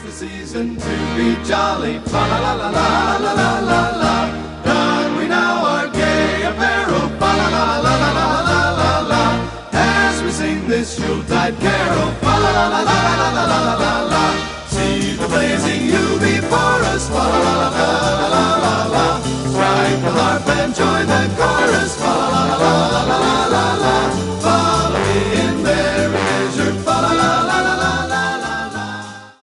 the season to be jolly. Fa la la la la la la la la. Don we now our gay apparel. Fa la la la la la la la la. As we sing this Yuletide carol.